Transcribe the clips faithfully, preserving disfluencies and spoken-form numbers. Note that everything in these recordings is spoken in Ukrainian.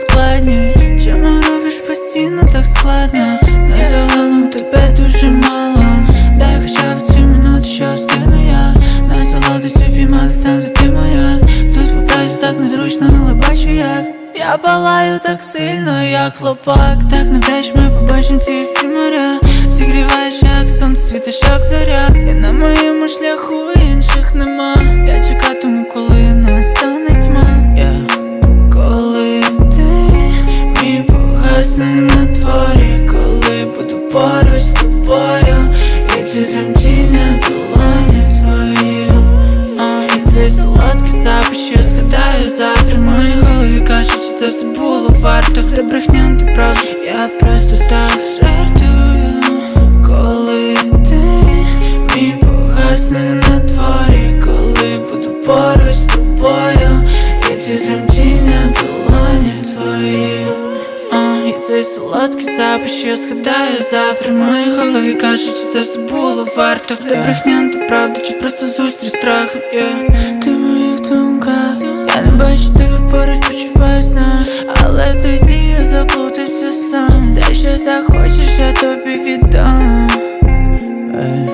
складні. Чому робиш постійно так складно? На загалом тебе дуже мало. Дай хоча б цю минуту, що встигну я насолодитися, піймати там, де ти моя. Тут по правді так незручно, але бачу як я палаю так сильно, як хлопак. Так навряд ми побачим ці всі моря. Зігріваєш, як сонце, світиш, як зоря. І на моєму шляху інших нема. Я чекатиму, коли настане тьма. yeah. Коли ти мій погасне на творі, коли буду поруч з тобою, і ці тремтіння долоні твої, а, і цей солодкий запах, що я згадаю завтра. В моїй голові каже, чи це все було варто. Де брехня, де правда, я просто так жартую. Коли ти мій погасне на творі, коли буду поруч з тобою, і ці тремтіння долоні твої, а, і цей солодкий запах, що я згадаю завтра. В моїй голові каже, чи це все було варто. Де брехня, де правда, чи просто зустріч страху. yeah. Ти в моїх думках, я не бачу тебе поруч, почуваюсь на. Але тоді я заплутався сам. Все, що захочеш, я тобі віддам. Ей.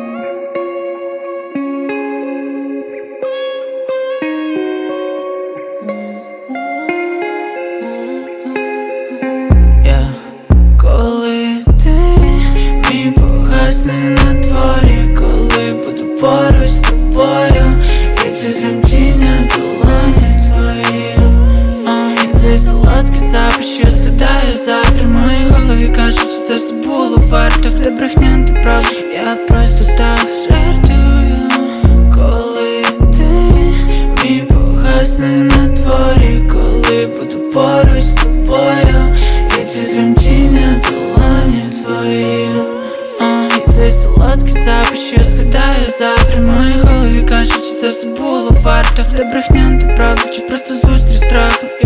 Yeah. Коли ти мій погасне на творі, коли буду поруч з тобою, і ці тремтіння долоні твої, а, і цей солодкий запах, що я згадаю завтра. В моїй голові каже, чи це все було варто. Де брехня, де правда, я просто так жартую. Коли ти мій погасне на творі, коли буду поруч з тобою, і ці тремтіння долоні твої, а, і цей солодкий запах, що я згадаю завтра. В моїй голові каже, чи це все було варто. Де брехня, де правда, чи просто зустріч страху.